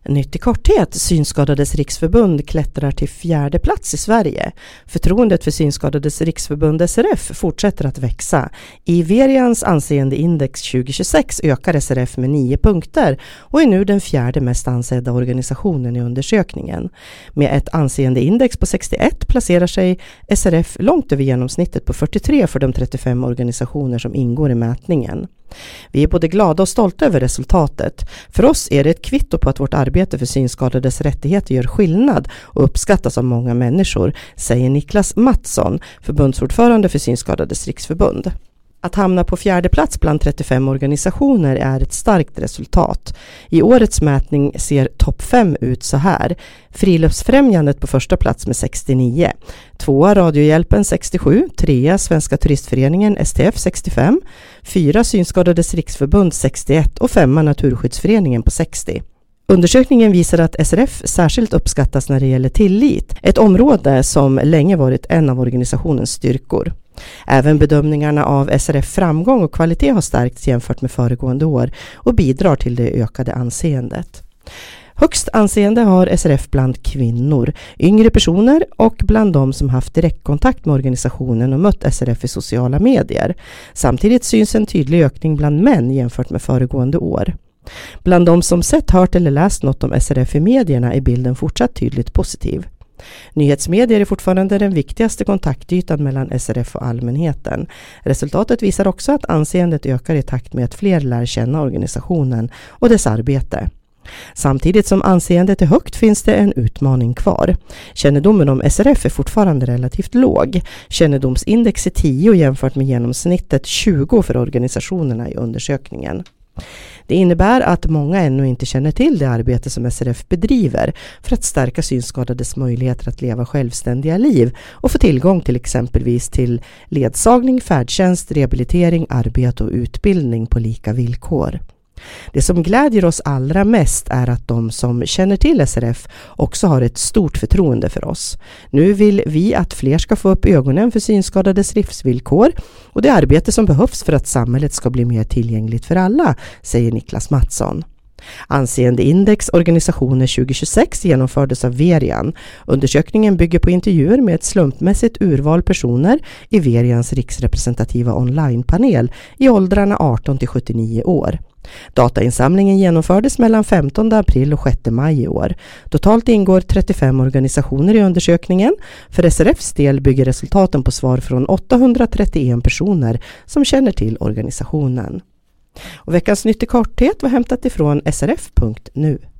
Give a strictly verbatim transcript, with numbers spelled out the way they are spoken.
Nytt i korthet, Synskadades riksförbund klättrar till fjärde plats i Sverige. Förtroendet för Synskadades riksförbund S R F fortsätter att växa. I Verians anseendeindex tjugohundratjugosex ökar S R F med nio punkter och är nu den fjärde mest ansedda organisationen i undersökningen. Med ett anseendeindex på sextioett placerar sig S R F långt över genomsnittet på fyrtiotre för de trettiofem organisationer som ingår i mätningen. Vi är både glada och stolta över resultatet. För oss är det ett kvitto på att vårt arbete för synskadades rättigheter gör skillnad och uppskattas av många människor, säger Niklas Mattsson, förbundsordförande för Synskadades riksförbund. Att hamna på fjärde plats bland trettiofem organisationer är ett starkt resultat. I årets mätning ser topp fem ut så här. Friluftsfrämjandet på första plats med sextionio. Tvåa Radiohjälpen sextiosju. Trea Svenska turistföreningen S T F sextiofem. Fyra Synskadades riksförbund sextioett och femma Naturskyddsföreningen på sextio. Undersökningen visar att S R F särskilt uppskattas när det gäller tillit, ett område som länge varit en av organisationens styrkor. Även bedömningarna av S R F framgång och kvalitet har stärkts jämfört med föregående år och bidrar till det ökade anseendet. Högst anseende har S R F bland kvinnor, yngre personer och bland de som haft direktkontakt med organisationen och mött S R F i sociala medier. Samtidigt syns en tydlig ökning bland män jämfört med föregående år. Bland de som sett, hört eller läst något om S R F i medierna är bilden fortsatt tydligt positiv. Nyhetsmedier är fortfarande den viktigaste kontaktytan mellan S R F och allmänheten. Resultatet visar också att anseendet ökar i takt med att fler lär känna organisationen och dess arbete. Samtidigt som anseendet är högt finns det en utmaning kvar. Kännedomen om S R F är fortfarande relativt låg. Kännedomsindex är tio jämfört med genomsnittet tjugo för organisationerna i undersökningen. Det innebär att många ännu inte känner till det arbete som S R F bedriver för att stärka synskadades möjligheter att leva självständiga liv och få tillgång till exempelvis till ledsagning, färdtjänst, rehabilitering, arbete och utbildning på lika villkor. Det som glädjer oss allra mest är att de som känner till S R F också har ett stort förtroende för oss. Nu vill vi att fler ska få upp ögonen för synskadades livsvillkor och det arbete som behövs för att samhället ska bli mer tillgängligt för alla, säger Niklas Mattsson. Anseendeindex organisationer tjugohundratjugosex genomfördes av Verian. Undersökningen bygger på intervjuer med ett slumpmässigt urval personer i Verians riksrepresentativa onlinepanel i åldrarna arton till sjuttionio år. Datainsamlingen genomfördes mellan femtonde april och sjätte maj i år. Totalt ingår trettiofem organisationer i undersökningen. För S R F:s del bygger resultaten på svar från åttahundratrettioen personer som känner till organisationen. Och veckans nytt i korthet var hämtat ifrån S R F punkt nu.